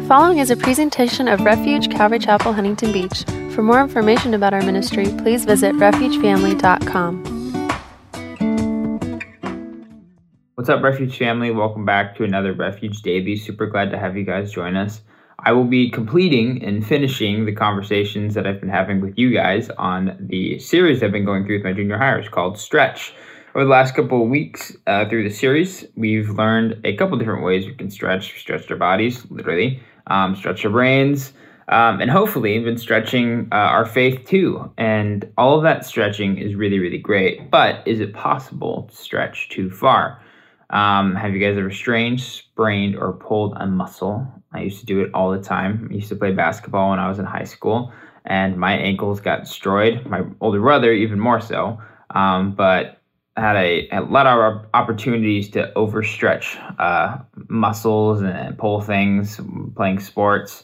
following is a presentation of Refuge Calvary Chapel, Huntington Beach. For more information about our ministry, please visit refugefamily.com. What's up, Refuge family? Welcome back to another Refuge Daily. Super glad to have you guys join us. I will be completing and finishing the conversations that I've been having with you guys on the series I've been going through with my junior hires called Stretch. Over the last couple of weeks through the series, we've learned a couple different ways we can stretch our bodies, literally, stretch our brains, and hopefully been stretching our faith too. And all of that stretching is really, really great. But is it possible to stretch too far? Have you guys ever strained, sprained, or pulled a muscle? I used to do it all the time. I used to play basketball when I was in high school, and my ankles got destroyed. My older brother, even more so, but had a lot of opportunities to overstretch muscles and pull things playing sports.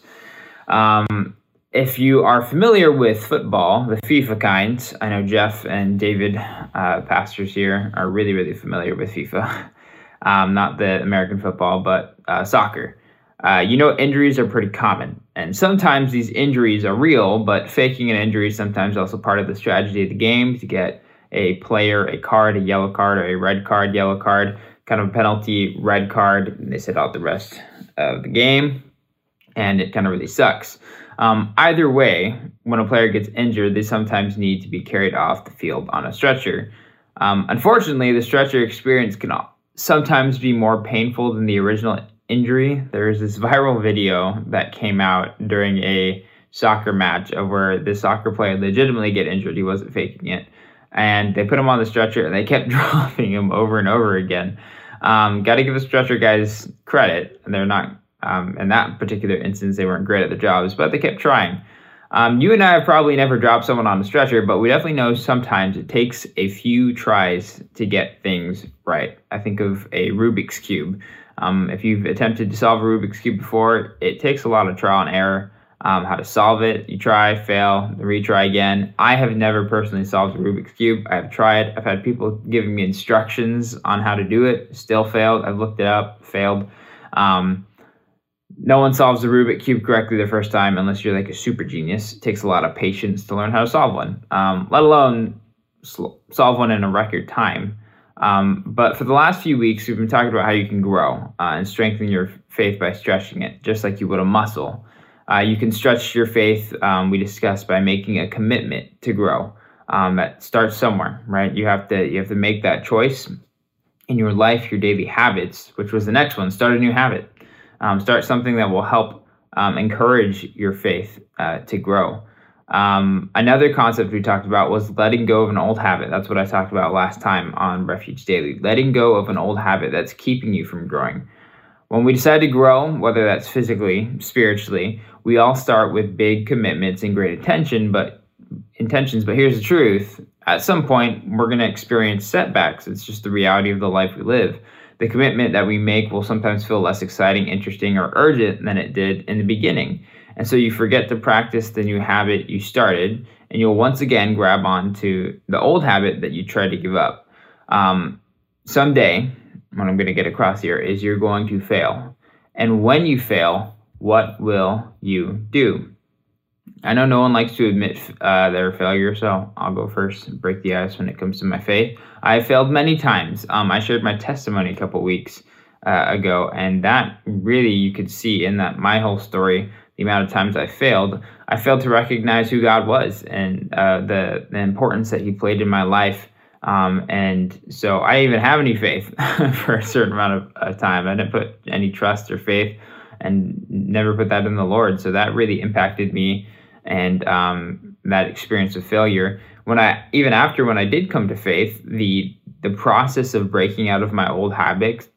If you are familiar with football, the FIFA kinds, I know Jeff and David, pastors here, are really, really familiar with FIFA. Not the American football, but soccer. Injuries are pretty common. And sometimes these injuries are real, but faking an injury is sometimes also part of the strategy of the game to get a player a card, a yellow card, or a red card, yellow card, kind of a penalty, red card. And they sit out the rest of the game, and it kind of really sucks. Either way, when a player gets injured, they sometimes need to be carried off the field on a stretcher. Unfortunately, the stretcher experience can sometimes be more painful than the original injury. There's this viral video that came out during a soccer match of where the soccer player legitimately get injured. He wasn't faking it. And they put him on the stretcher and they kept dropping him over and over again. Got to give the stretcher guys credit. They're not, in that particular instance, they weren't great at their jobs, but they kept trying. You and I have probably never dropped someone on a stretcher, but we definitely know sometimes it takes a few tries to get things right. I think of a Rubik's Cube. If you've attempted to solve a Rubik's Cube before, it takes a lot of trial and error. How to solve it. You try, fail, retry again. I have never personally solved a Rubik's Cube. I have tried. I've had people giving me instructions on how to do it. Still failed. I've looked it up, failed. No one solves the Rubik's Cube correctly the first time unless you're like a super genius. It takes a lot of patience to learn how to solve one, let alone solve one in a record time. But for the last few weeks, we've been talking about how you can grow and strengthen your faith by stretching it, just like you would a muscle. You can stretch your faith, we discussed, by making a commitment to grow. That starts somewhere, right? You have to make that choice in your life, your daily habits, which was the next one. Start a new habit. Start something that will help encourage your faith to grow. Another concept we talked about was letting go of an old habit. That's what I talked about last time on Refuge Daily. Letting go of an old habit that's keeping you from growing. When we decide to grow, whether that's physically, spiritually, we all start with big commitments and great intentions, but here's the truth. At some point, we're going to experience setbacks. It's just the reality of the life we live. The commitment that we make will sometimes feel less exciting, interesting, or urgent than it did in the beginning. And so you forget to practice the new habit you started, and you'll once again grab onto the old habit that you tried to give up. Someday, what I'm going to get across here is you're going to fail. And when you fail, what will you do? I know no one likes to admit their failure, so I'll go first and break the ice when it comes to my faith. I failed many times. I shared my testimony a couple weeks ago, and that really, you could see in that my whole story, the amount of times I failed to recognize who God was and the importance that he played in my life. And so I didn't even have any faith for a certain amount of time. I didn't put any trust or faith and never put that in the Lord. So that really impacted me, and that experience of failure. When I did come to faith, the process of breaking out of my old habits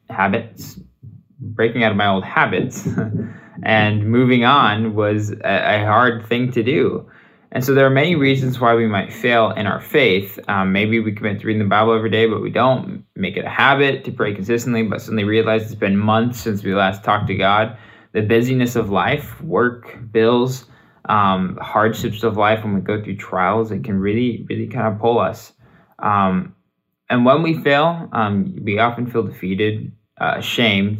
and moving on was a hard thing to do. And so there are many reasons why we might fail in our faith. Maybe we commit to reading the Bible every day, but we don't make it a habit to pray consistently, but suddenly realize it's been months since we last talked to God. The busyness of life, work, bills, hardships of life, when we go through trials, it can really, really kind of pull us. And when we fail, we often feel defeated, ashamed,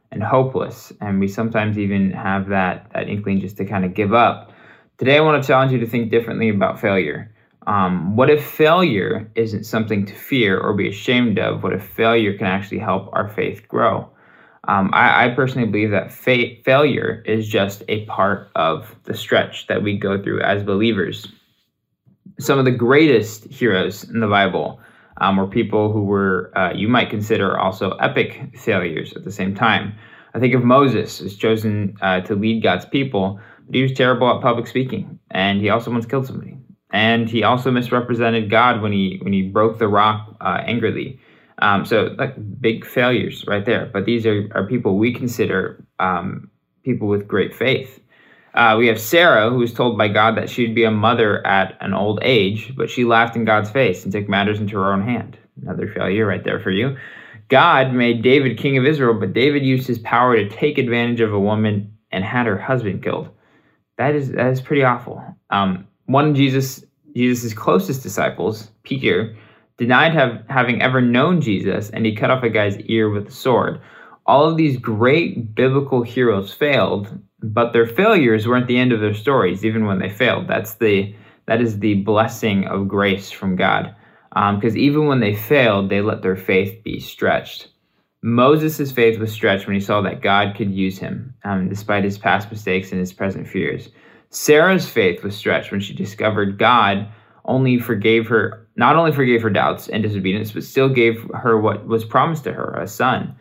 and hopeless. And we sometimes even have that inkling just to kind of give up. Today, I want to challenge you to think differently about failure. What if failure isn't something to fear or be ashamed of? What if failure can actually help our faith grow? I personally believe that failure is just a part of the stretch that we go through as believers. Some of the greatest heroes in the Bible were people who were, you might consider also epic failures at the same time. I think of Moses, who's chosen to lead God's people, but he was terrible at public speaking, and he also once killed somebody. And he also misrepresented God when he broke the rock angrily. So like big failures right there. But these are people we consider people with great faith. We have Sarah, who was told by God that she'd be a mother at an old age, but she laughed in God's face and took matters into her own hand. Another failure right there for you. God made David king of Israel, but David used his power to take advantage of a woman and had her husband killed. That is pretty awful. One of Jesus' closest disciples, Peter, denied having ever known Jesus, and he cut off a guy's ear with a sword. All of these great biblical heroes failed, but their failures weren't the end of their stories, even when they failed. That is the blessing of grace from God. Because even when they failed, they let their faith be stretched. Moses' faith was stretched when he saw that God could use him, despite his past mistakes and his present fears. Sarah's faith was stretched when she discovered God not only forgave her doubts and disobedience, but still gave her what was promised to her, a son.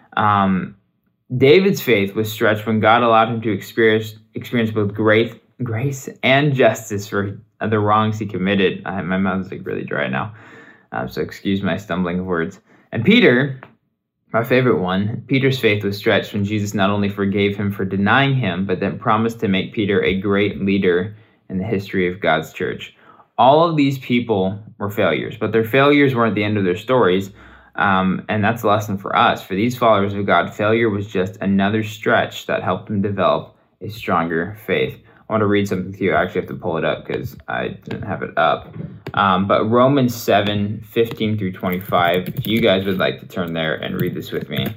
David's faith was stretched when God allowed him to experience both grace and justice for the wrongs he committed. My mouth is like really dry now, so excuse my stumbling of words. And Peter, my favorite one, Peter's faith was stretched when Jesus not only forgave him for denying him, but then promised to make Peter a great leader in the history of God's church. All of these people were failures, but their failures weren't the end of their stories. And that's a lesson for us. For these followers of God, failure was just another stretch that helped them develop a stronger faith. I want to read something to you. I actually have to pull it up because I didn't have it up. But Romans 7:15 through 25, if you guys would like to turn there and read this with me,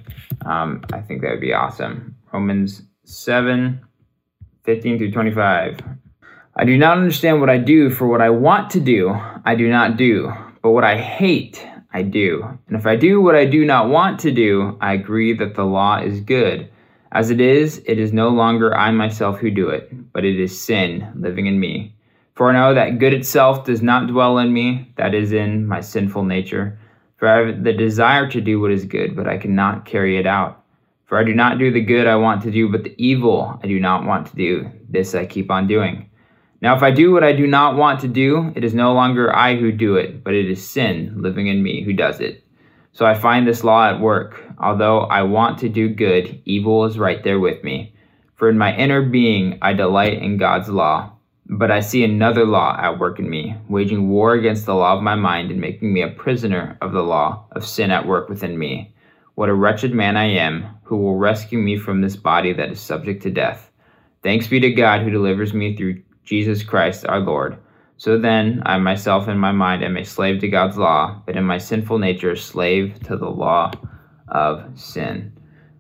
I think that would be awesome. Romans 7:15 through 25. I do not understand what I do, for what I want to do, I do not do. But what I hate, I do. And if I do what I do not want to do, I agree that the law is good. As it is no longer I myself who do it, but it is sin living in me. For I know that good itself does not dwell in me, that is in my sinful nature. For I have the desire to do what is good, but I cannot carry it out. For I do not do the good I want to do, but the evil I do not want to do, this I keep on doing. Now if I do what I do not want to do, it is no longer I who do it, but it is sin living in me who does it. So I find this law at work. Although I want to do good, evil is right there with me. For in my inner being I delight in God's law. But I see another law at work in me, waging war against the law of my mind and making me a prisoner of the law of sin at work within me. What a wretched man I am, who will rescue me from this body that is subject to death. Thanks be to God who delivers me through Jesus Christ our Lord. So then, I myself in my mind am a slave to God's law, but in my sinful nature a slave to the law of sin.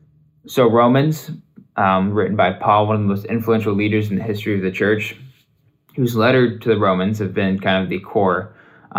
So Romans, written by Paul, one of the most influential leaders in the history of the church, whose letter to the Romans have been kind of the core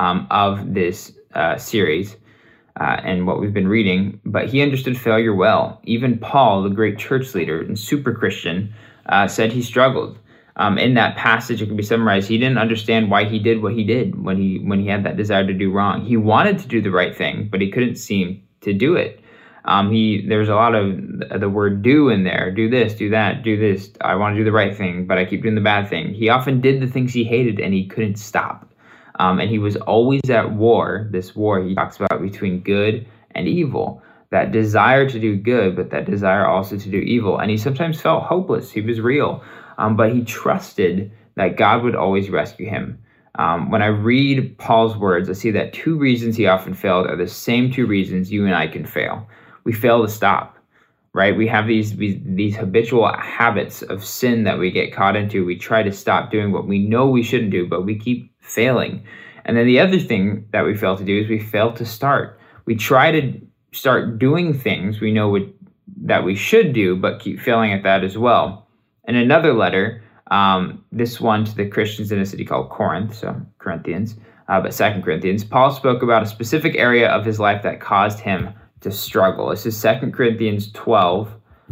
of this series and what we've been reading. But he understood failure well. Even Paul, the great church leader and super Christian, said he struggled. In that passage, it can be summarized, he didn't understand why he did what he did when he had that desire to do wrong. He wanted to do the right thing, but he couldn't seem to do it. There's a lot of the word do in there. Do this, do that, do this. I want to do the right thing, but I keep doing the bad thing. He often did the things he hated and he couldn't stop. And he was always at war, this war he talks about between good and evil. That desire to do good, but that desire also to do evil. And he sometimes felt hopeless. He was real. But he trusted that God would always rescue him. When I read Paul's words, I see that two reasons he often failed are the same two reasons you and I can fail. We fail to stop, right? We have these habitual habits of sin that we get caught into. We try to stop doing what we know we shouldn't do, but we keep failing. And then the other thing that we fail to do is we fail to start. We try to start doing things we know would that we should do, but keep failing at that as well. In another letter, this one to the Christians in a city called Corinth, so Corinthians, but 2 Corinthians, Paul spoke about a specific area of his life that caused him to struggle. This is 2 Corinthians 12,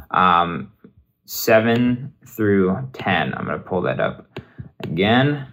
7 through 10. I'm going to pull that up again.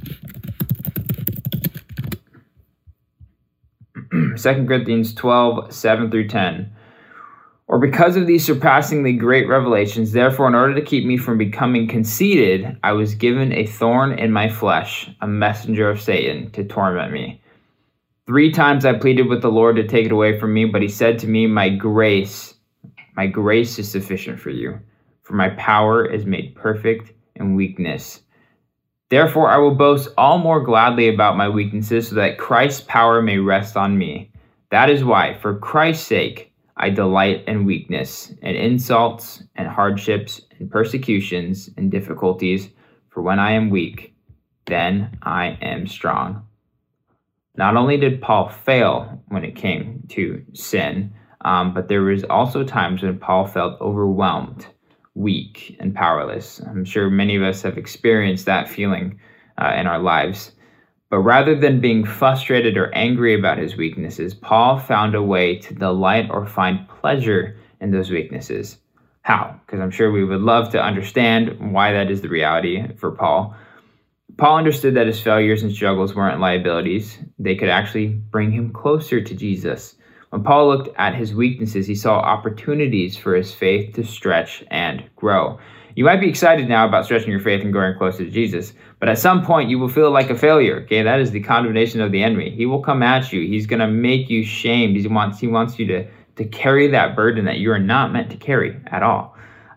2 Corinthians 12, 7 through 10. Or because of these surpassingly great revelations, therefore, in order to keep me from becoming conceited, I was given a thorn in my flesh, a messenger of Satan, to torment me. 3 times I pleaded with the Lord to take it away from me, but he said to me, my grace is sufficient for you, for my power is made perfect in weakness. Therefore, I will boast all more gladly about my weaknesses, so that Christ's power may rest on me. That is why, for Christ's sake, I delight in weakness, and insults, and hardships, and persecutions, and difficulties, for when I am weak, then I am strong. Not only did Paul fail when it came to sin, but there was also times when Paul felt overwhelmed, weak, and powerless. I'm sure many of us have experienced that feeling in our lives. But rather than being frustrated or angry about his weaknesses, Paul found a way to delight or find pleasure in those weaknesses. How? Because I'm sure we would love to understand why that is the reality for Paul. Paul understood that his failures and struggles weren't liabilities. They could actually bring him closer to Jesus. When Paul looked at his weaknesses, he saw opportunities for his faith to stretch and grow. You might be excited now about stretching your faith and growing closer to Jesus, but at some point you will feel like a failure. Okay, that is the condemnation of the enemy. He will come at you. He's going to make you shamed. He wants you to carry that burden that you are not meant to carry at all.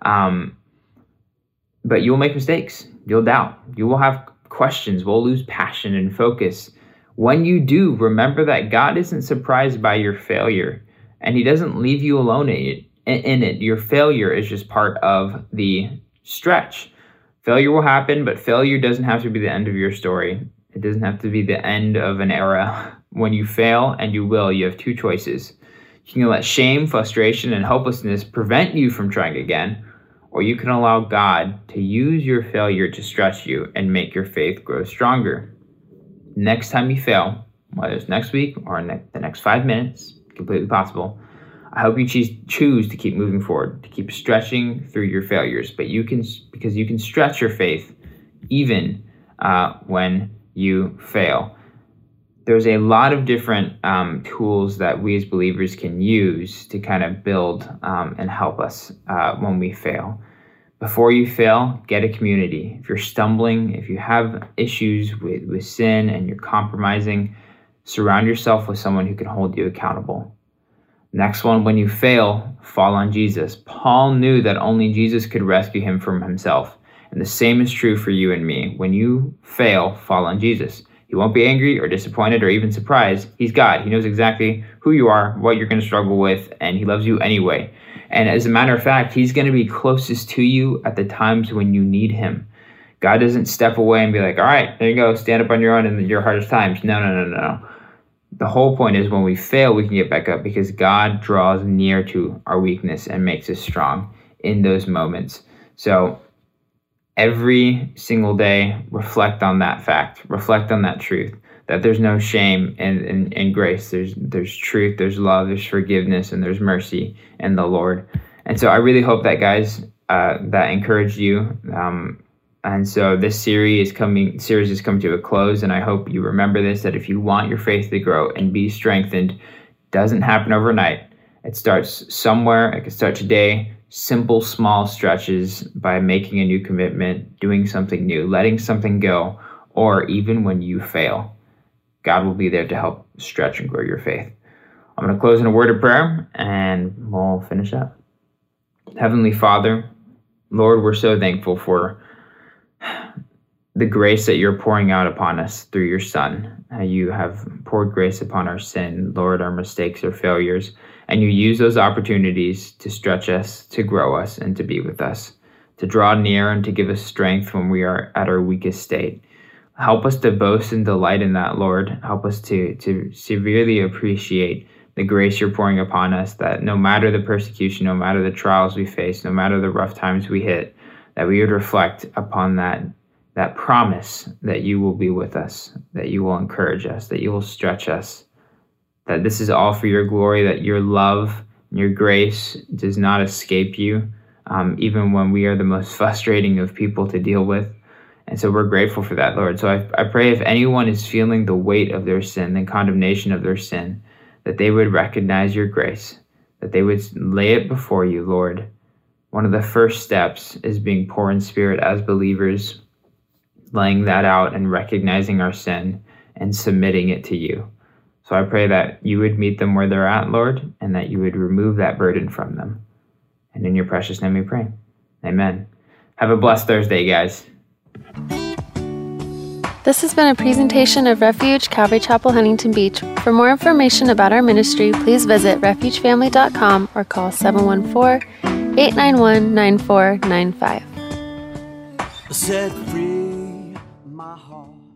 But you will make mistakes. You'll doubt. You will have questions. We'll lose passion and focus. When you do, remember that God isn't surprised by your failure, and he doesn't leave you alone in it. Your failure is just part of the stretch. Failure will happen, but failure doesn't have to be the end of your story. It doesn't have to be the end of an era. When you fail, and you will, you have 2 choices. You can let shame, frustration, and hopelessness prevent you from trying again, or you can allow God to use your failure to stretch you and make your faith grow stronger. Next time you fail, whether it's next week or the next 5 minutes, completely possible, I hope you choose to keep moving forward, to keep stretching through your failures. But because you can stretch your faith even when you fail. There's a lot of different tools that we as believers can use to kind of build and help us when we fail. Before you fail, get a community. If you're stumbling, if you have issues with sin and you're compromising, surround yourself with someone who can hold you accountable. Next one, when you fail, fall on Jesus. Paul knew that only Jesus could rescue him from himself. And the same is true for you and me. When you fail, fall on Jesus. He won't be angry or disappointed or even surprised. He's God. He knows exactly who you are, what you're going to struggle with, and he loves you anyway. And as a matter of fact, he's going to be closest to you at the times when you need him. God doesn't step away and be like, all right, there you go, stand up on your own in your hardest times. No. The whole point is when we fail, we can get back up because God draws near to our weakness and makes us strong in those moments. So every single day, reflect on that fact, reflect on that truth, that there's no shame in grace. There's truth, there's love, there's forgiveness, and there's mercy in the Lord. And so I really hope that, guys, that encouraged you. And so this series is coming to a close, and I hope you remember this, that if you want your faith to grow and be strengthened, it doesn't happen overnight. It starts somewhere. It can start today. Simple, small stretches by making a new commitment, doing something new, letting something go, or even when you fail, God will be there to help stretch and grow your faith. I'm going to close in a word of prayer, and we'll finish up. Heavenly Father, Lord, we're so thankful for the grace that you're pouring out upon us through your Son. You have poured grace upon our sin, Lord, our mistakes, our failures, and you use those opportunities to stretch us, to grow us, and to be with us, to draw near and to give us strength when we are at our weakest state. Help us to boast and delight in that, Lord. Help us to severely appreciate the grace you're pouring upon us, that no matter the persecution, no matter the trials we face, no matter the rough times we hit, that we would reflect upon that promise that you will be with us, that you will encourage us, that you will stretch us, that this is all for your glory, that your love and your grace does not escape you, even when we are the most frustrating of people to deal with. And so we're grateful for that, Lord. So I pray if anyone is feeling the weight of their sin, the condemnation of their sin, that they would recognize your grace, that they would lay it before you, Lord. One of the first steps is being poor in spirit as believers, laying that out and recognizing our sin and submitting it to you. So I pray that you would meet them where they're at, Lord, and that you would remove that burden from them. And in your precious name we pray. Amen. Have a blessed Thursday, guys. This has been a presentation of Refuge Calvary Chapel, Huntington Beach. For more information about our ministry, please visit refugefamily.com or call 714-891-9495. Set free my heart.